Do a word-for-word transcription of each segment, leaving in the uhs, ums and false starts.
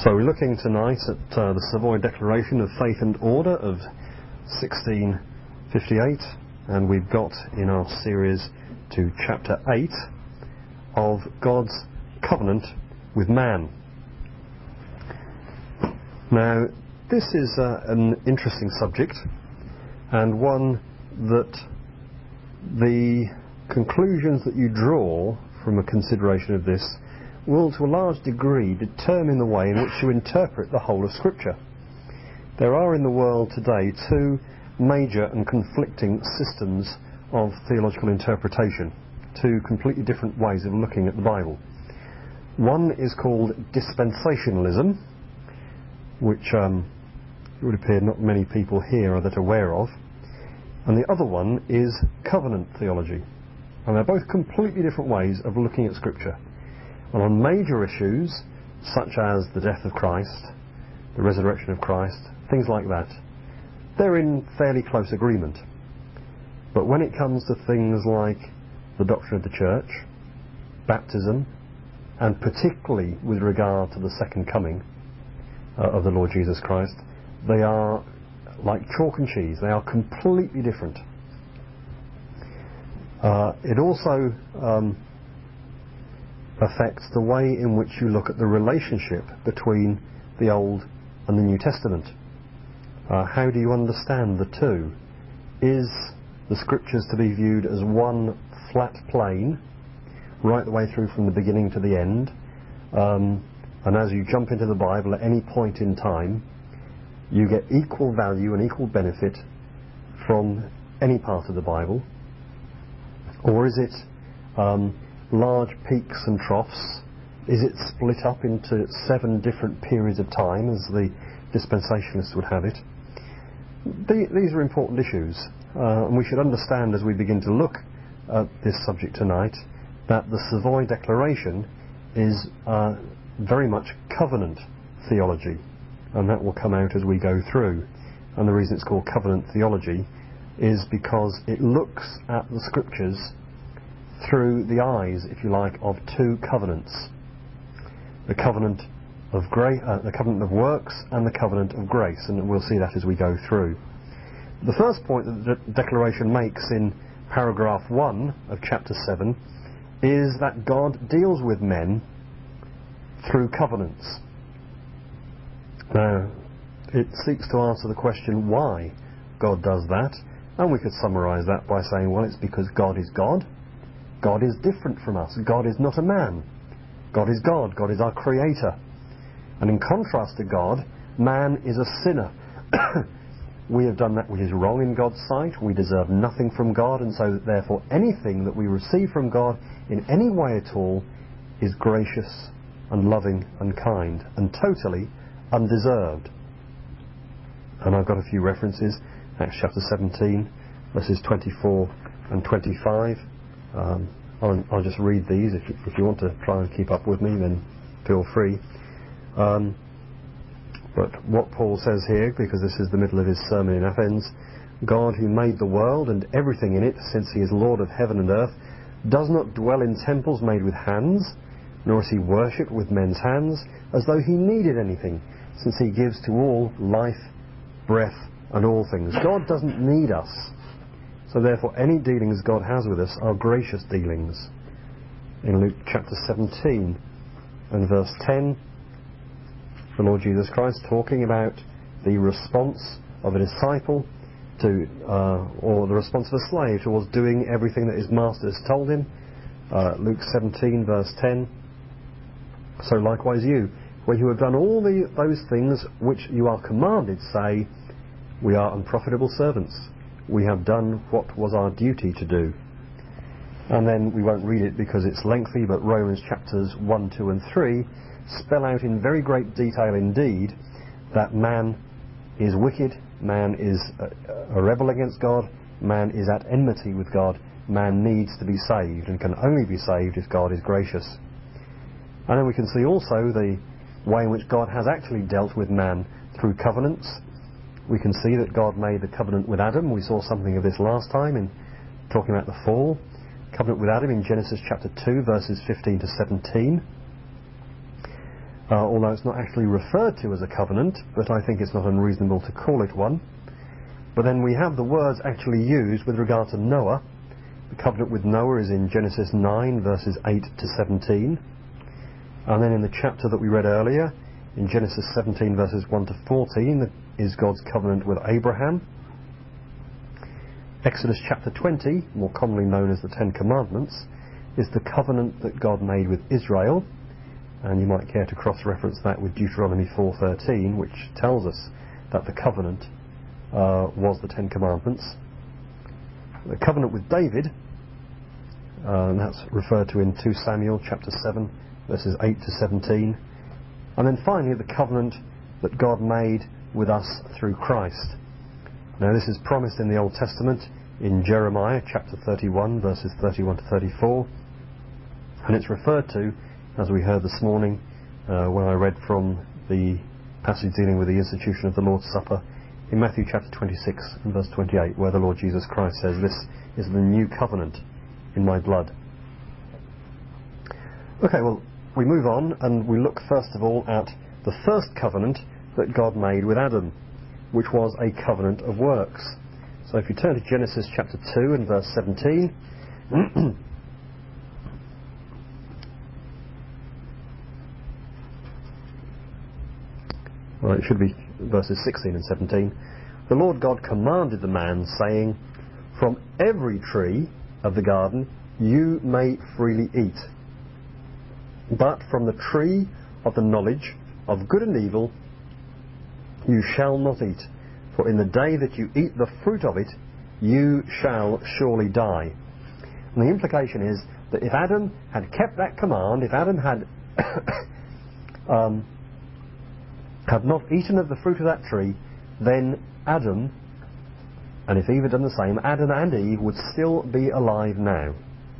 So we're looking tonight at uh, the Savoy Declaration of Faith and Order of sixteen fifty-eight, and we've got in our series to chapter eight of God's covenant with man. Now, this is uh, an interesting subject, and one that the conclusions that you draw from a consideration of this will to a large degree determine the way in which you interpret the whole of Scripture. There are in the world today two major and conflicting systems of theological interpretation, two completely different ways of looking at the Bible. One is called dispensationalism, which um, it would appear not many people here are that aware of, and the other one is covenant theology. And they're both completely different ways of looking at Scripture. And on major issues, such as the death of Christ, the resurrection of Christ, things like that, they're in fairly close agreement. But when it comes to things like the doctrine of the church, baptism, and particularly with regard to the second coming uh, of the Lord Jesus Christ, they are like chalk and cheese. They are completely different. Uh, it also um, affects the way in which you look at the relationship between the Old and the New Testament. Uh, how do you understand the two? Is the Scriptures to be viewed as one flat plane, right the way through from the beginning to the end, um, and as you jump into the Bible at any point in time, you get equal value and equal benefit from any part of the Bible? Or is it um, large peaks and troughs? Is it split up into seven different periods of time, as the dispensationalists would have it? The, these are important issues, uh, and we should understand as we begin to look at this subject tonight that the Savoy Declaration is uh, very much covenant theology, and that will come out as we go through. And the reason it's called covenant theology is because it looks at the Scriptures through the eyes, if you like, of two covenants: the covenant of gra- uh, the covenant of works and the covenant of grace, and we'll see that as we go through. The first point that the de- declaration makes in paragraph one of chapter seven is that God deals with men through covenants. Now, it seeks to answer the question why God does that, and we could summarise that by saying, well, it's because God is God. God is different from us. God is not a man. God is God. God is our creator. And in contrast to God, man is a sinner. We have done that which is wrong in God's sight. We deserve nothing from God, and so therefore anything that we receive from God in any way at all is gracious and loving and kind and totally undeserved. And I've got a few references. Acts chapter seventeen, verses twenty-four and twenty-five. Um, I'll, I'll just read these. If you, if you want to try and keep up with me, then feel free. Um, but what Paul says here, because this is the middle of his sermon in Athens: God, who made the world and everything in it, since he is Lord of heaven and earth, does not dwell in temples made with hands, nor is he worshipped with men's hands, as though he needed anything, since he gives to all life, breath, and all things. God doesn't need us. So therefore any dealings God has with us are gracious dealings. In Luke chapter seventeen and verse ten, the Lord Jesus Christ talking about the response of a disciple to, uh, or the response of a slave towards doing everything that his master has told him. Uh, Luke seventeen verse ten, so likewise you, when you have done all the, those things which you are commanded, say, we are unprofitable servants. We have done what was our duty to do. And then we won't read it because it's lengthy, but Romans chapters one, two and three spell out in very great detail indeed that man is wicked, man is a, a rebel against God, man is at enmity with God, man needs to be saved and can only be saved if God is gracious. And then we can see also the way in which God has actually dealt with man through covenants. We can see that God made the covenant with Adam. We saw something of this last time in talking about the fall. Covenant with Adam in Genesis chapter two, verses fifteen to seventeen. uh, although it's not actually referred to as a covenant, but I think it's not unreasonable to call it one. But then we have the words actually used with regard to Noah. The covenant with Noah is in Genesis nine verses eight to seventeen, and then in the chapter that we read earlier, in Genesis seventeen verses one to fourteen, is God's covenant with Abraham. Exodus chapter twenty, more commonly known as the Ten Commandments, is the covenant that God made with Israel, and you might care to cross-reference that with Deuteronomy four thirteen, which tells us that the covenant uh, was the Ten Commandments. The covenant with David, uh, and that's referred to in two Samuel chapter seven verses eight to seventeen, and then finally the covenant that God made with us through Christ. Now this is promised in the Old Testament in Jeremiah chapter thirty-one verses thirty-one to thirty-four, and it's referred to, as we heard this morning uh, when I read from the passage dealing with the institution of the Lord's Supper in Matthew chapter twenty-six and verse twenty-eight, where the Lord Jesus Christ says, "This is the new covenant in my blood." Okay, well, we move on and we look first of all at the first covenant that God made with Adam, which was a covenant of works. So if you turn to Genesis chapter two and verse seventeen, well, it should be verses sixteen and seventeen. The Lord God commanded the man, saying, "From every tree of the garden you may freely eat, but from the tree of the knowledge of good and evil you shall not eat, for in the day that you eat the fruit of it you shall surely die." And the implication is that if Adam had kept that command, if Adam had um, had not eaten of the fruit of that tree, then Adam, and if Eve had done the same, Adam and Eve would still be alive now.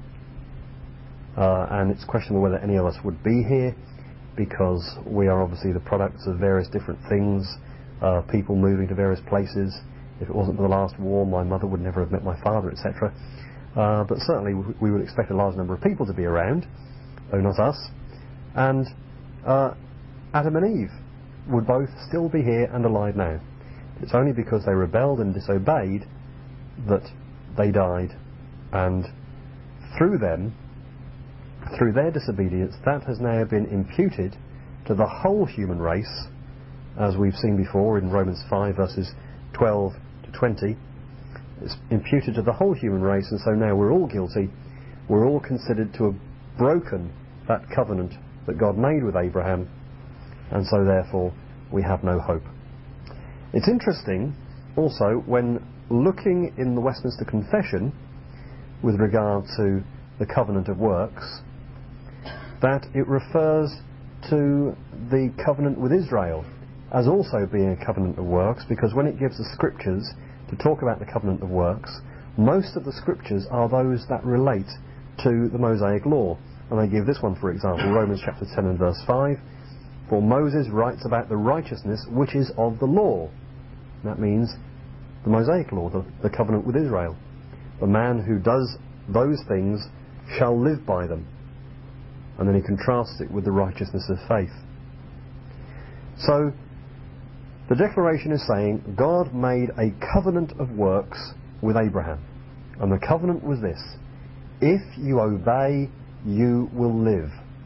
Uh, and it's questionable whether any of us would be here, because we are obviously the products of various different things, uh, people moving to various places. If it wasn't for the last war, my mother would never have met my father, et cetera. Uh, but certainly we would expect a large number of people to be around, though not us. And uh, Adam and Eve would both still be here and alive now. It's only because they rebelled and disobeyed that they died, and through them, through their disobedience, that has now been imputed to the whole human race, as we've seen before in Romans five verses twelve to twenty. It's imputed to the whole human race, and so now we're all guilty. We're all considered to have broken that covenant that God made with Abraham, and so therefore we have no hope. It's interesting also when looking in the Westminster Confession with regard to the covenant of works, that it refers to the covenant with Israel as also being a covenant of works, because when it gives the scriptures to talk about the covenant of works, most of the scriptures are those that relate to the Mosaic law. And I give this one for example, Romans chapter ten and verse five, "For Moses writes about the righteousness which is of the law." That means the Mosaic law, the, the covenant with Israel. "The man who does those things shall live by them." And then he contrasts it with the righteousness of faith. So the declaration is saying God made a covenant of works with Abraham, and the covenant was this: if you obey, you will live.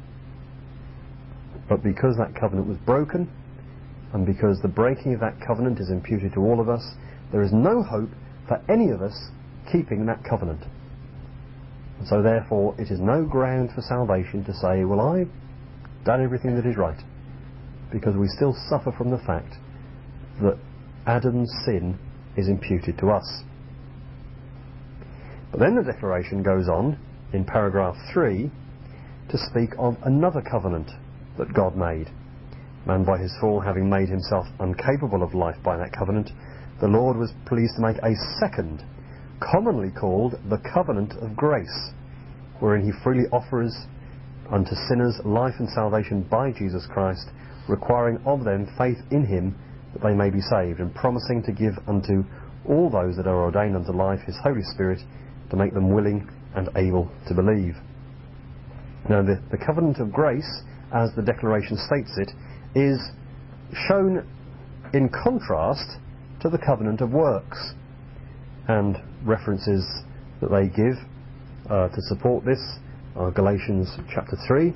But because that covenant was broken, and because the breaking of that covenant is imputed to all of us, there is no hope for any of us keeping that covenant. And so therefore it is no ground for salvation to say, well, I've done everything that is right, because we still suffer from the fact that Adam's sin is imputed to us. But then the declaration goes on in paragraph three to speak of another covenant that God made. Man by his fall having made himself incapable of life by that covenant, the Lord was pleased to make a second, commonly called the covenant of grace, wherein he freely offers unto sinners life and salvation by Jesus Christ, requiring of them faith in him that they may be saved, and promising to give unto all those that are ordained unto life his Holy Spirit, to make them willing and able to believe. Now the, the covenant of grace, as the declaration states it, is shown in contrast to the covenant of works. And references that they give uh, to support this are Galatians chapter three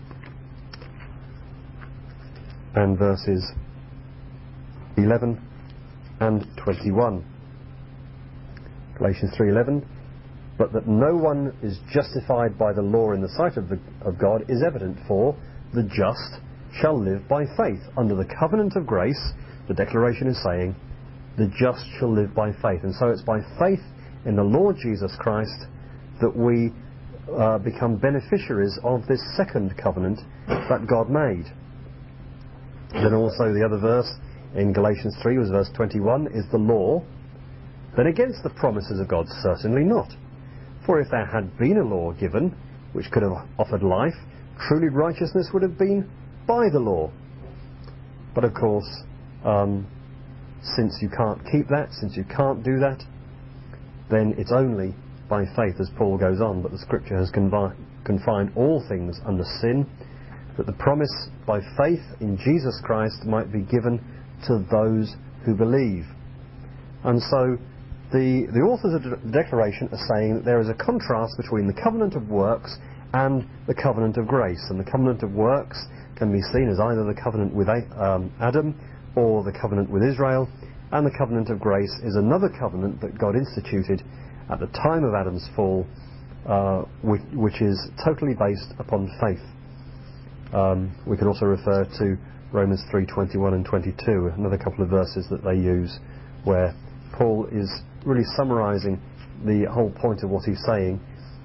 and verses eleven and twenty-one. Galatians three eleven, but that no one is justified by the law in the sight of, the, of God is evident, for the just shall live by faith. Under the covenant of grace, the declaration is saying, the just shall live by faith. And so it's by faith in the Lord Jesus Christ that we uh, become beneficiaries of this second covenant that God made. Then also the other verse in Galatians three was verse twenty-one, is the law then against the promises of God? Certainly not. For if there had been a law given which could have offered life, truly righteousness would have been by the law. But of course, um, since you can't keep that, since you can't do that, then it's only by faith, as Paul goes on. But the Scripture has confi- confined all things under sin, that the promise by faith in Jesus Christ might be given to those who believe. And so the, the authors of the Declaration are saying that there is a contrast between the covenant of works and the covenant of grace. And the covenant of works can be seen as either the covenant with um, Adam or the covenant with Israel, and the covenant of grace is another covenant that God instituted at the time of Adam's fall, uh, which, which is totally based upon faith. Um, we can also refer to Romans three twenty-one and twenty-two, another couple of verses that they use, where Paul is really summarising the whole point of what he's saying.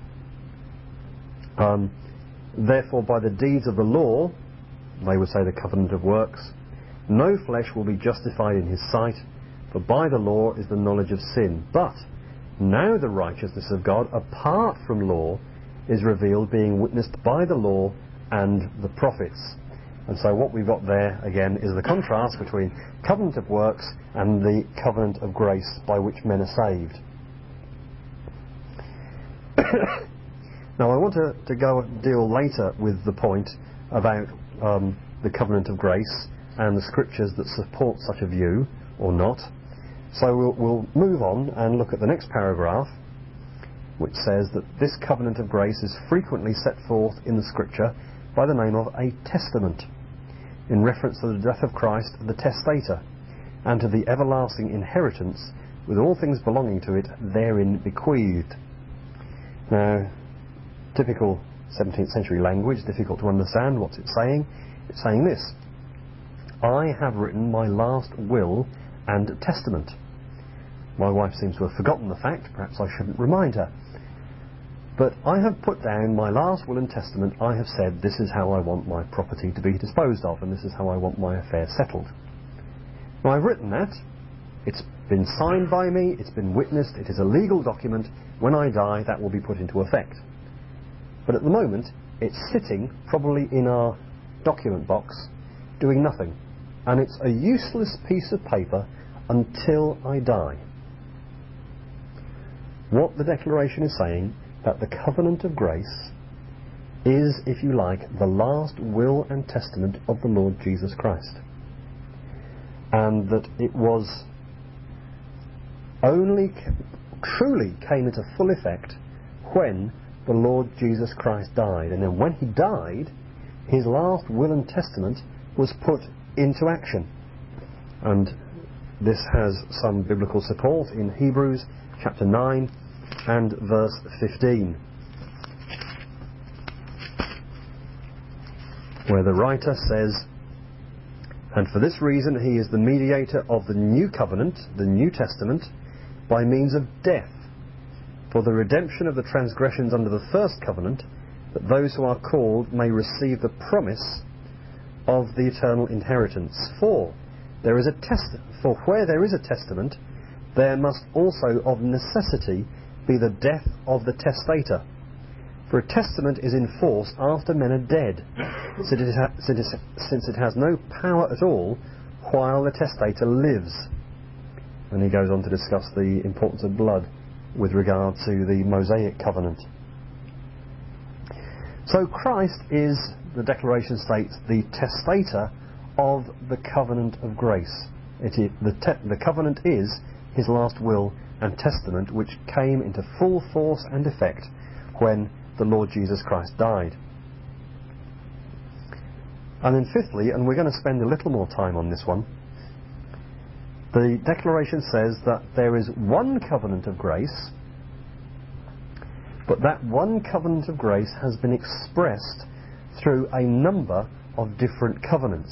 Um, Therefore, by the deeds of the law, they would say the covenant of works, no flesh will be justified in his sight, for by the law is the knowledge of sin. But now the righteousness of God apart from law is revealed, being witnessed by the law and the prophets. And so what we've got there again is the contrast between covenant of works and the covenant of grace by which men are saved. Now I want to, to go and deal later with the point about um, the covenant of grace and the scriptures that support such a view or not. So we'll, we'll move on and look at the next paragraph, which says that this covenant of grace is frequently set forth in the scripture by the name of a testament, in reference to the death of Christ the testator, and to the everlasting inheritance with all things belonging to it therein bequeathed. Now, typical seventeenth century language, difficult to understand. What's it saying? It's saying this: I have written my last will and testament. My wife seems to have forgotten the fact, perhaps I shouldn't remind her. But I have put down my last will and testament. I have said this is how I want my property to be disposed of, and this is how I want my affairs settled. Now I've written that, it's been signed by me, it's been witnessed, it is a legal document. When I die, that will be put into effect. But at the moment, it's sitting probably in our document box, doing nothing. And it's a useless piece of paper until I die. What the declaration is saying, that the covenant of grace is, if you like, the last will and testament of the Lord Jesus Christ. And that it was only truly came into full effect when the Lord Jesus Christ died. And then when he died, his last will and testament was put into action. And this has some biblical support in Hebrews chapter nine and verse fifteen, where the writer says, and for this reason he is the mediator of the new covenant, the New Testament, by means of death, for the redemption of the transgressions under the first covenant, that those who are called may receive the promise of the eternal inheritance. For there is a test for where there is a testament, there must also of necessity be the death of the testator. For a testament is in force after men are dead, since it, ha- since it has no power at all while the testator lives. And he goes on to discuss the importance of blood with regard to the Mosaic covenant. So Christ is, the declaration states, the testator of the covenant of grace. It is, the, te- the covenant is his last will and testament, which came into full force and effect when the Lord Jesus Christ died. And then fifthly, and we're going to spend a little more time on this one, the declaration says that there is one covenant of grace, but that one covenant of grace has been expressed through a number of different covenants.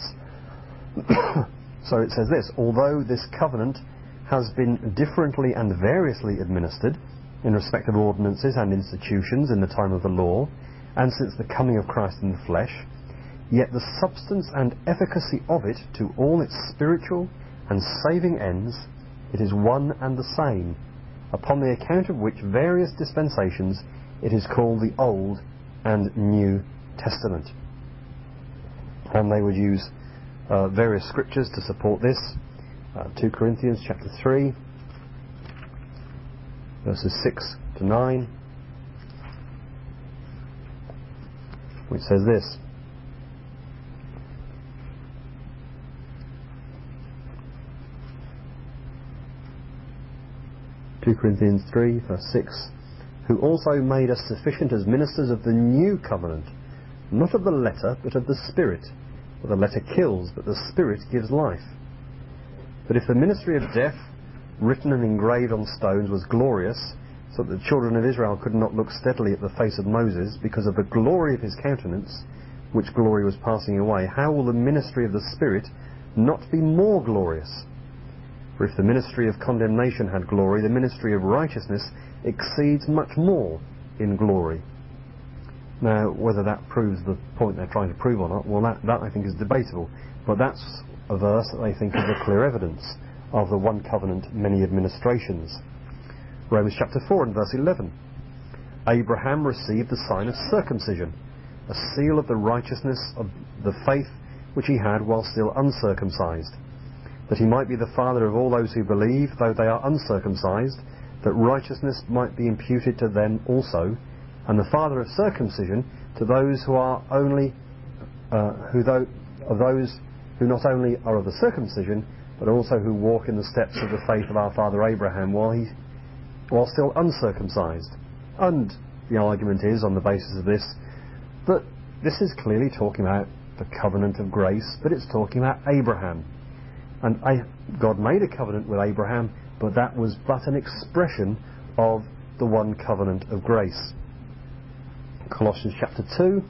So it says this: although this covenant has been differently and variously administered in respect of ordinances and institutions in the time of the law, and since the coming of Christ in the flesh, yet the substance and efficacy of it to all its spiritual and saving ends, it is one and the same, upon the account of which various dispensations it is called the Old and New Testament. And they would use uh, various scriptures to support this. Uh, two Corinthians chapter three, verses six to nine, which says this: two Corinthians three, verse six, who also made us sufficient as ministers of the new covenant, not of the letter, but of the Spirit. For the letter kills, but the Spirit gives life. But if the ministry of death, written and engraved on stones, was glorious, so that the children of Israel could not look steadily at the face of Moses, because of the glory of his countenance, which glory was passing away, how will the ministry of the Spirit not be more glorious? For if the ministry of condemnation had glory, the ministry of righteousness exceeds much more in glory. Now, whether that proves the point they're trying to prove or not, well, that, that I think is debatable. But that's a verse that they think is a clear evidence of the one covenant, many administrations. Romans chapter four and verse eleven. Abraham received the sign of circumcision, a seal of the righteousness of the faith which he had while still uncircumcised, that he might be the father of all those who believe, though they are uncircumcised, that righteousness might be imputed to them also, and the father of circumcision to those who are only uh, who though, of those who not only are of the circumcision, but also who walk in the steps of the faith of our father Abraham while he while still uncircumcised. And the argument is, on the basis of this, that this is clearly talking about the covenant of grace, but it's talking about Abraham. And I, God made a covenant with Abraham, but that was but an expression of the one covenant of grace. Colossians chapter two,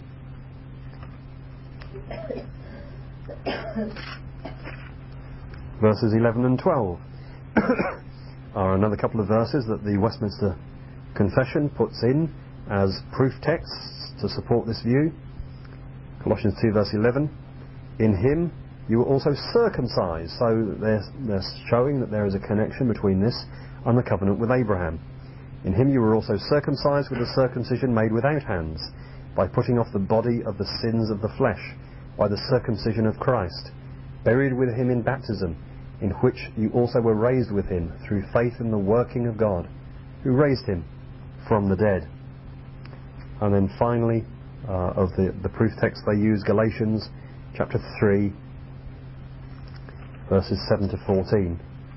verses eleven and twelve are another couple of verses that the Westminster Confession puts in as proof texts to support this view. Colossians two verse eleven, in him you were also circumcised. So they're, they're showing that there is a connection between this and the covenant with Abraham. In him you were also circumcised with a circumcision made without hands, by putting off the body of the sins of the flesh, by the circumcision of Christ, buried with him in baptism, in which you also were raised with him through faith in the working of God, who raised him from the dead. And then finally, uh, of the, the proof text they use, Galatians chapter three, verses seven to fourteen.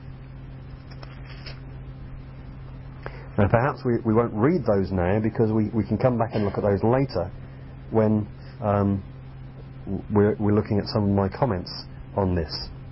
Now perhaps we, we won't read those now, because we, we can come back and look at those later when um, we're, we're looking at some of my comments on this.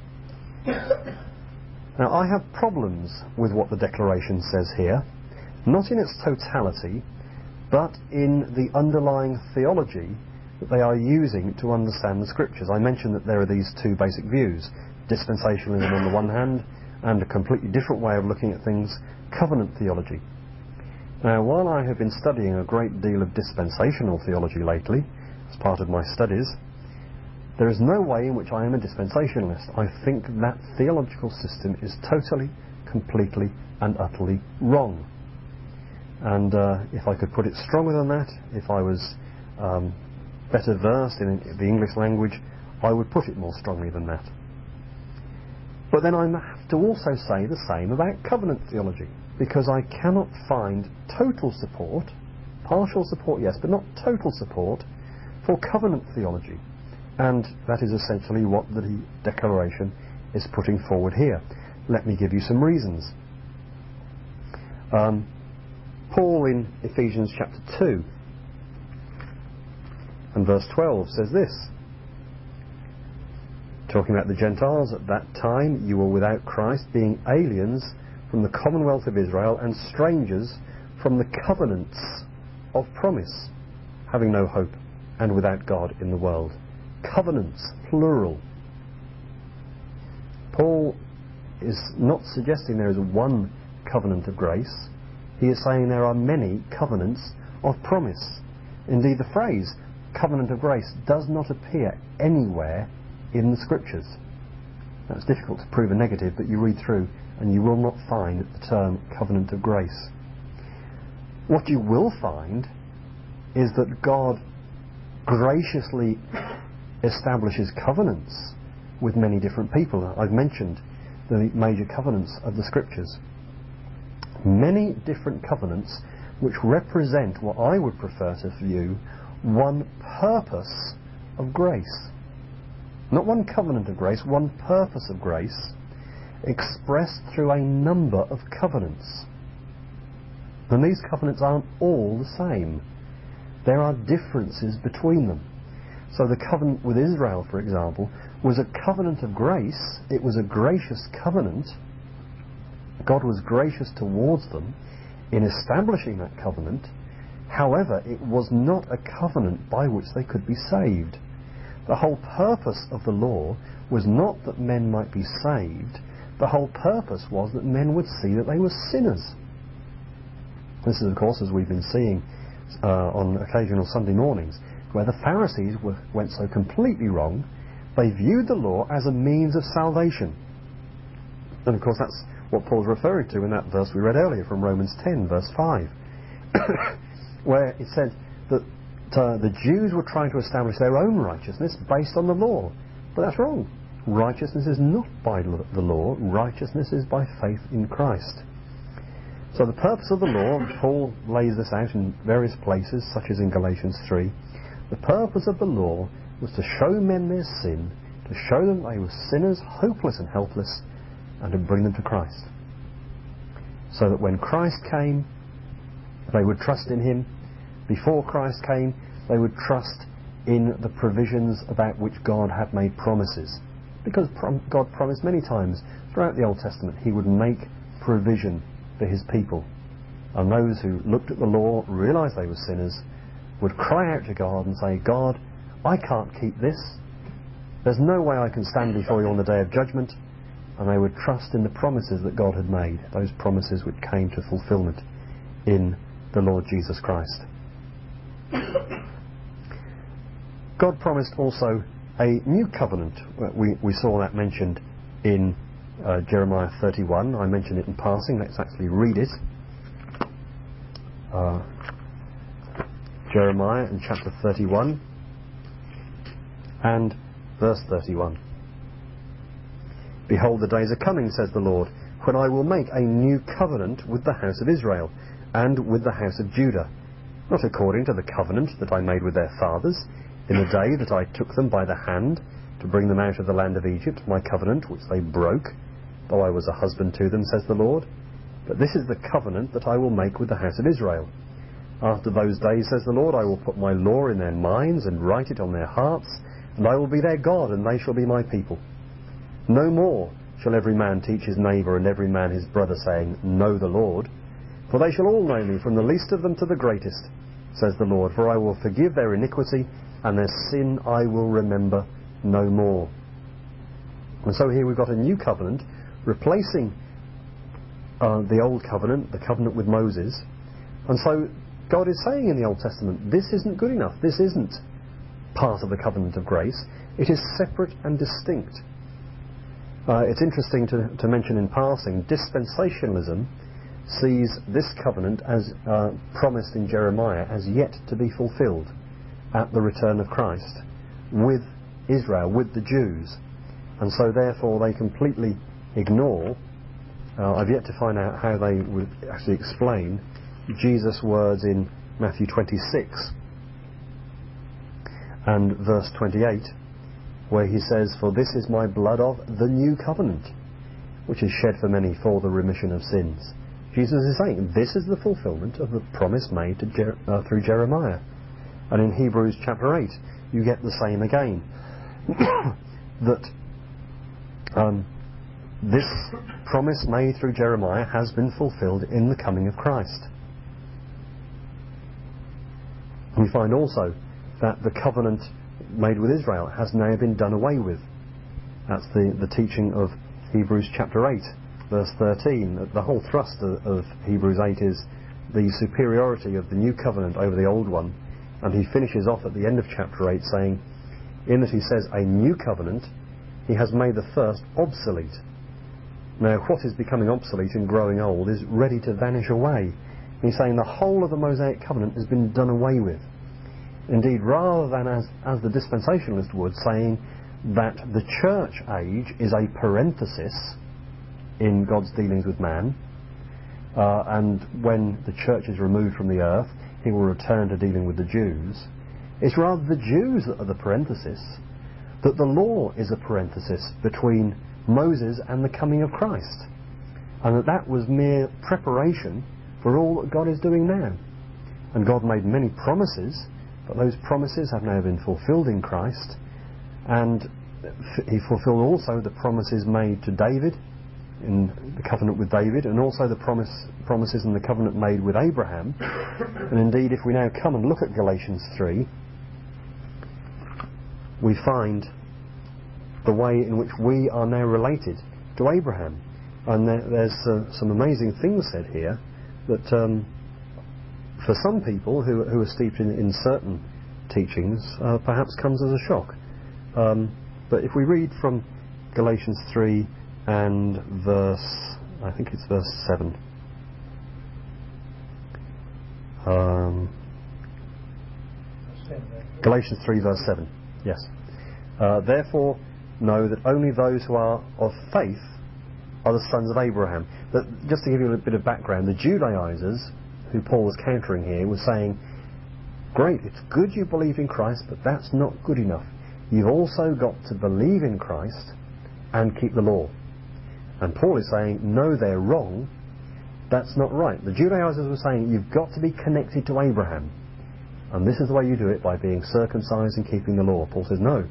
Now I have problems with what the declaration says here, not in its totality, but in the underlying theology that they are using to understand the scriptures. I mentioned that there are these two basic views: dispensationalism on the one hand, and a completely different way of looking at things, covenant theology. Now, while I have been studying a great deal of dispensational theology lately, as part of my studies, there is no way in which I am a dispensationalist. I think that theological system is totally, completely, and utterly wrong. And uh, if I could put it stronger than that, if I was um, better versed in the English language, I would put it more strongly than that. But then I have to also say the same about covenant theology, because I cannot find total support, partial support, yes, but not total support for covenant theology. And that is essentially what the declaration is putting forward here. Let me give you some reasons. Um, Paul in Ephesians chapter two and verse twelve says this, talking about the Gentiles: at that time you were without Christ, being aliens from the commonwealth of Israel and strangers from the covenants of promise, having no hope and without God in the world. Covenants, plural. Paul is not suggesting there is one covenant of grace. He is saying there are many covenants of promise. Indeed, the phrase covenant of grace does not appear anywhere in the Scriptures. Now, it's difficult to prove a negative, but you read through and you will not find the term covenant of grace. What you will find is that God graciously establishes covenants with many different people. I've mentioned the major covenants of the Scriptures. Many different covenants which represent what I would prefer to view one purpose of grace. Not one covenant of grace, one purpose of grace expressed through a number of covenants. And these covenants aren't all the same. There are differences between them. So the covenant with Israel, for example, was a covenant of grace. It was a gracious covenant. God was gracious towards them in establishing that covenant. However, it was not a covenant by which they could be saved. The whole purpose of the law was not that men might be saved. The whole purpose was that men would see that they were sinners. This is, of course, as we've been seeing uh, on occasional Sunday mornings, where the Pharisees were, went so completely wrong. They viewed the law as a means of salvation. And of course that's what Paul's referring to in that verse we read earlier from Romans ten, verse five, where it said that uh, the Jews were trying to establish their own righteousness based on the law. But that's wrong. Righteousness is not by the law. Righteousness is by faith in Christ. So the purpose of the law, and Paul lays this out in various places, such as in Galatians three, the purpose of the law was to show men their sin, to show them they were sinners, hopeless and helpless, and to bring them to Christ. So that when Christ came, they would trust in him. Before Christ came, they would trust in the provisions about which God had made promises. Because prom- God promised many times throughout the Old Testament he would make provision for his people. And those who looked at the law, realised they were sinners, would cry out to God and say, God, I can't keep this. There's no way I can stand before you on the day of judgment. And they would trust in the promises that God had made, those promises which came to fulfilment in the Lord Jesus Christ. God promised also a new covenant. We, we saw that mentioned in uh, Jeremiah thirty-one. I mentioned it in passing. Let's actually read it. Uh, Jeremiah in chapter thirty-one and verse thirty-one. Behold, the days are coming, says the Lord, when I will make a new covenant with the house of Israel and with the house of Judah, not according to the covenant that I made with their fathers in the day that I took them by the hand to bring them out of the land of Egypt, my covenant which they broke, though I was a husband to them, says the Lord. But this is the covenant that I will make with the house of Israel. After those days, says the Lord, I will put my law in their minds and write it on their hearts, and I will be their God, and they shall be my people. No more shall every man teach his neighbour and every man his brother, saying, Know the Lord. For they shall all know me, from the least of them to the greatest, says the Lord. For I will forgive their iniquity, and their sin I will remember no more. And so here we've got a new covenant, replacing uh, the old covenant, the covenant with Moses. And so God is saying in the Old Testament, this isn't good enough. This isn't part of the covenant of grace. It is separate and distinct. Uh, it's interesting to, to mention in passing, dispensationalism sees this covenant as uh, promised in Jeremiah as yet to be fulfilled at the return of Christ with Israel, with the Jews. And so therefore they completely ignore, uh, I've yet to find out how they would actually explain Jesus' words in Matthew twenty-six and verse twenty-eight, where he says, "For this is my blood of the new covenant, which is shed for many for the remission of sins." Jesus is saying this is the fulfillment of the promise made to Jer- uh, through Jeremiah. And in Hebrews chapter eight, you get the same again. that um, this promise made through Jeremiah has been fulfilled in the coming of Christ. We find also that the covenant made with Israel has now been done away with. That's the, the teaching of Hebrews chapter eight, verse thirteen. The whole thrust of, of Hebrews eight is the superiority of the new covenant over the old one. And he finishes off at the end of chapter eight saying, in that he says a new covenant, he has made the first obsolete. Now what is becoming obsolete and growing old is ready to vanish away. And he's saying the whole of the Mosaic covenant has been done away with. Indeed, rather than as, as the dispensationalist would, saying that the church age is a parenthesis in God's dealings with man, uh, and when the church is removed from the earth, he will return to dealing with the Jews. It's rather the Jews that are the parenthesis, that the law is a parenthesis between Moses and the coming of Christ, and that that was mere preparation for all that God is doing now. And God made many promises, but those promises have now been fulfilled in Christ, and he fulfilled also the promises made to David in the covenant with David, and also the promise, promises in the covenant made with Abraham. And indeed, if we now come and look at Galatians three, we find the way in which we are now related to Abraham. And there, there's uh, some amazing things said here that um, for some people who, who are steeped in, in certain teachings uh, perhaps comes as a shock. Um, but if we read from Galatians three and verse, I think it's verse seven. Um, Galatians three verse seven, yes. Uh, Therefore know that only those who are of faith are the sons of Abraham. But just to give you a bit of background, the Judaizers, who Paul was countering here, were saying, great, it's good you believe in Christ, but that's not good enough. You've also got to believe in Christ and keep the law. And Paul is saying, no, they're wrong. That's not right. The Judaizers were saying, you've got to be connected to Abraham. And this is the way you do it, by being circumcised and keeping the law. Paul says, no.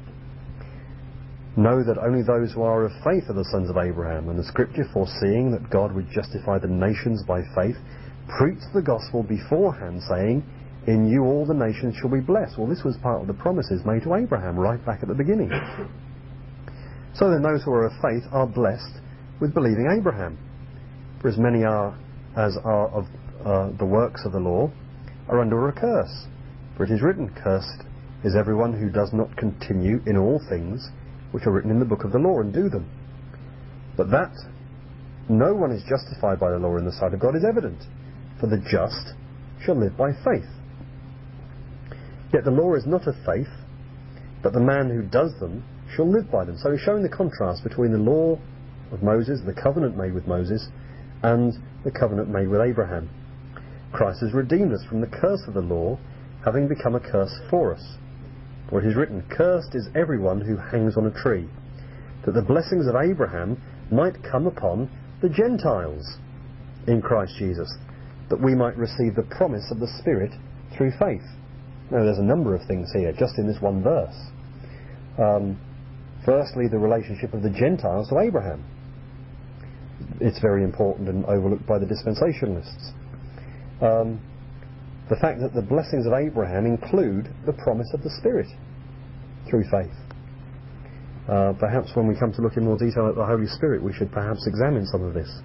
Know that only those who are of faith are the sons of Abraham. And the scripture, foreseeing that God would justify the nations by faith, preached the gospel beforehand, saying, in you all the nations shall be blessed. Well, this was part of the promises made to Abraham right back at the beginning. So then those who are of faith are blessed with believing Abraham. For as many are as are of uh, the works of the law are under a curse. For it is written, cursed is everyone who does not continue in all things which are written in the book of the law and do them. But that no one is justified by the law in the sight of God is evident, for the just shall live by faith. Yet the law is not of faith, but the man who does them shall live by them. So he's showing the contrast between the law of Moses, the covenant made with Moses, and the covenant made with Abraham. Christ has redeemed us from the curse of the law, having become a curse for us. For it is written, cursed is everyone who hangs on a tree, that the blessings of Abraham might come upon the Gentiles in Christ Jesus, that we might receive the promise of the Spirit through faith. Now there's a number of things here, just in this one verse. Um, firstly, the relationship of the Gentiles to Abraham. It's very important and overlooked by the dispensationalists. Um, the fact that the blessings of Abraham include the promise of the Spirit through faith. Uh, perhaps when we come to look in more detail at the Holy Spirit, we should perhaps examine some of this.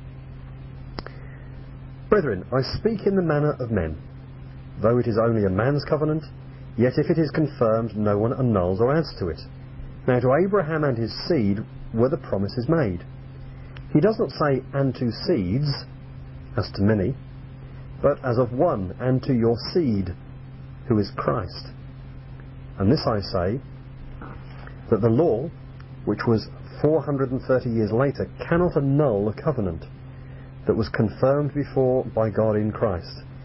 Brethren, I speak in the manner of men. Though it is only a man's covenant, yet if it is confirmed, no one annuls or adds to it. Now to Abraham and his seed were the promises made. He does not say, and to seeds, as to many, but as of one, and to your seed, who is Christ. And this I say, that the law, which was four hundred thirty years later, cannot annul a covenant that was confirmed before by God in Christ.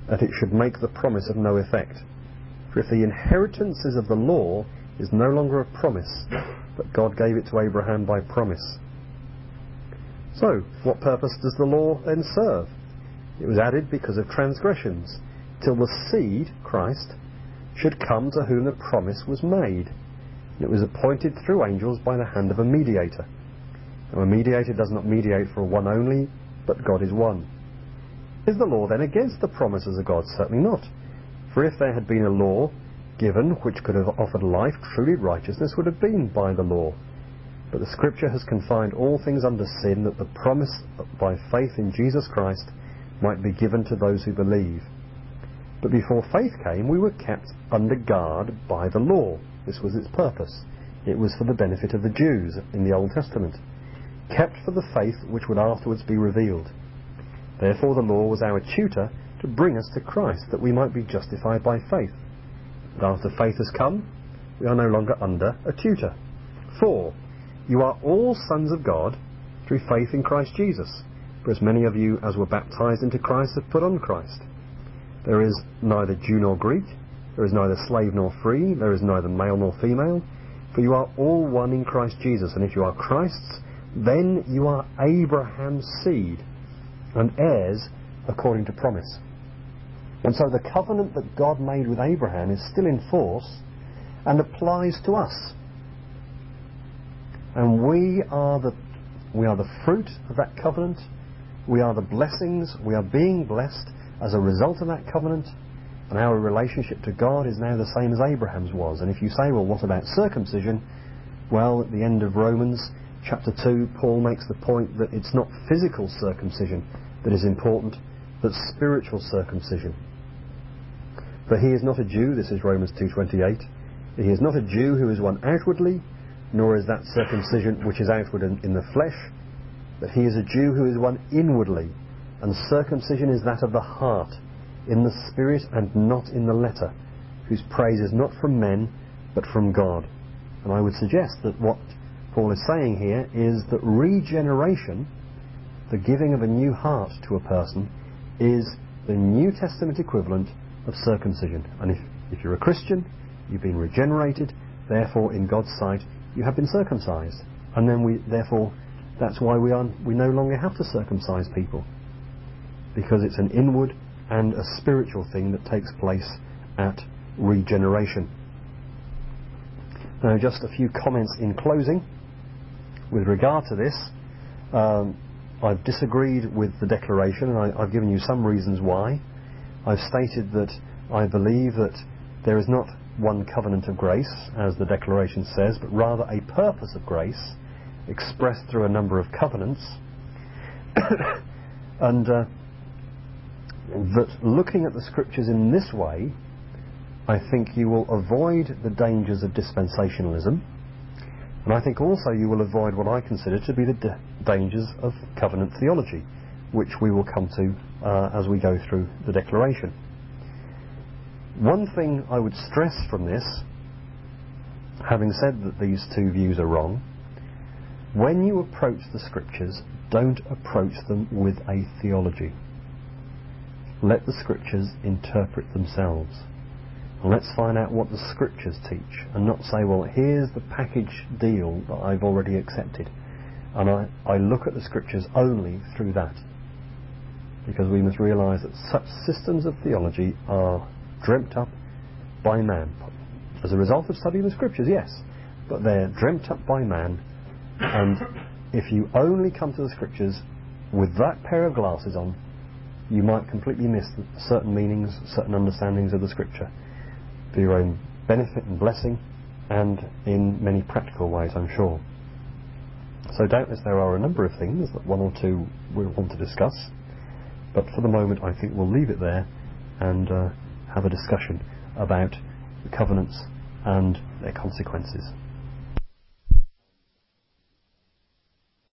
that it should make the promise of no effect. For if the inheritance is of the law, is no longer a promise, but God gave it to Abraham by promise. So, what purpose does the law then serve? It was added because of transgressions, till the seed, Christ, should come to whom the promise was made. And it was appointed through angels by the hand of a mediator. Now, a mediator does not mediate for one only, but God is one. Is the law then against the promises of God? Certainly not. For if there had been a law given which could have offered life, truly righteousness would have been by the law. But the Scripture has confined all things under sin, that the promise by faith in Jesus Christ might be given to those who believe. But before faith came, we were kept under guard by the law. This was its purpose. It was for the benefit of the Jews in the Old Testament, kept for the faith which would afterwards be revealed. Therefore the law was our tutor to bring us to Christ, that we might be justified by faith. But after faith has come, we are no longer under a tutor. For you are all sons of God through faith in Christ Jesus. For as many of you as were baptized into Christ have put on Christ. There is neither Jew nor Greek, there is neither slave nor free, there is neither male nor female, for you are all one in Christ Jesus. And if you are Christ's, then you are Abraham's seed, and heirs according to promise. And so the covenant that God made with Abraham is still in force and applies to us. And we are the we are the fruit of that covenant. We are the blessings. We are being blessed as a result of that covenant. And our relationship to God is now the same as Abraham's was. And if you say, well, what about circumcision? Well, at the end of Romans chapter two, Paul makes the point that it's not physical circumcision that is important, but spiritual circumcision. For he is not a Jew, this is Romans two twenty-eight, he is not a Jew who is one outwardly, nor is that circumcision which is outward in, in the flesh, but he is a Jew who is one inwardly, and circumcision is that of the heart, in the spirit and not in the letter, whose praise is not from men, but from God. And I would suggest that what Paul is saying here is that regeneration, the giving of a new heart to a person, is the New Testament equivalent of circumcision. And if, if you're a Christian, you've been regenerated, therefore in God's sight you have been circumcised. And then we, therefore, that's why we are we no longer have to circumcise people, because it's an inward and a spiritual thing that takes place at regeneration. Now, just a few comments in closing. With regard to this, um, I've disagreed with the declaration, and I, I've given you some reasons why. I've stated that I believe that there is not one covenant of grace, as the declaration says, but rather a purpose of grace expressed through a number of covenants. and uh, that looking at the Scriptures in this way, I think you will avoid the dangers of dispensationalism, and I think also you will avoid what I consider to be the d- dangers of covenant theology, which we will come to uh, as we go through the declaration. One thing I would stress from this, having said that these two views are wrong, when you approach the Scriptures, don't approach them with a theology. Let the Scriptures interpret themselves. And let's find out what the Scriptures teach, and not say, well, here's the package deal that I've already accepted, and I, I look at the Scriptures only through that. Because we must realise that such systems of theology are dreamt up by man. As a result of studying the Scriptures, yes, but they're dreamt up by man, and if you only come to the Scriptures with that pair of glasses on, you might completely miss certain meanings, certain understandings of the Scripture, for your own benefit and blessing, and in many practical ways, I'm sure. So doubtless there are a number of things that one or two we'll want to discuss, but for the moment I think we'll leave it there and uh, have a discussion about the covenants and their consequences.